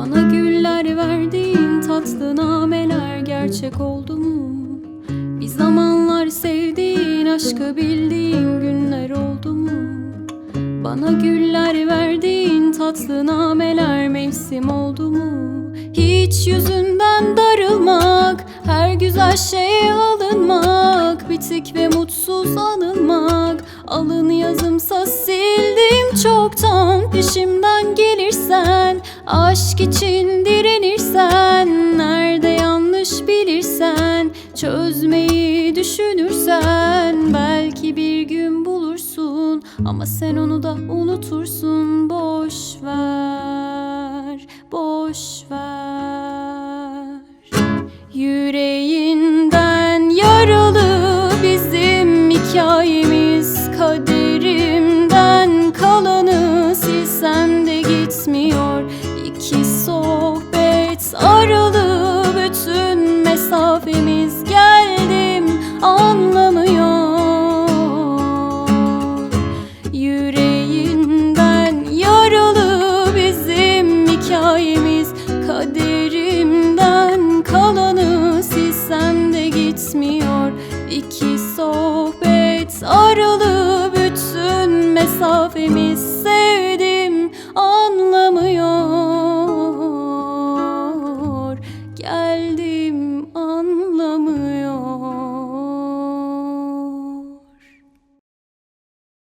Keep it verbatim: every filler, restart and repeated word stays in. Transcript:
Bana güller verdiğin tatlı nameler gerçek oldu mu? Bir zamanlar sevdiğin, aşkı bildiğin günler oldu mu? Bana güller verdiğin tatlı nameler mevsim oldu mu? Hiç yüzünden darılmak, her güzel şeye alınmak, bitik ve mutsuz anılmak. Alın yazımsa sildim çoktan, peşimden gelirsen, aşk için direnirsen, nerede yanlış bilirsen, çözmeyi düşünürsen, belki bir gün bulursun ama sen onu da unutursun. Boş ver, boş ver. Yüreğinden yaralı bizim hikayemiz, kaderimden kalanı silsem de gitmiyor. İki sohbet aralı bütün mesafemiz.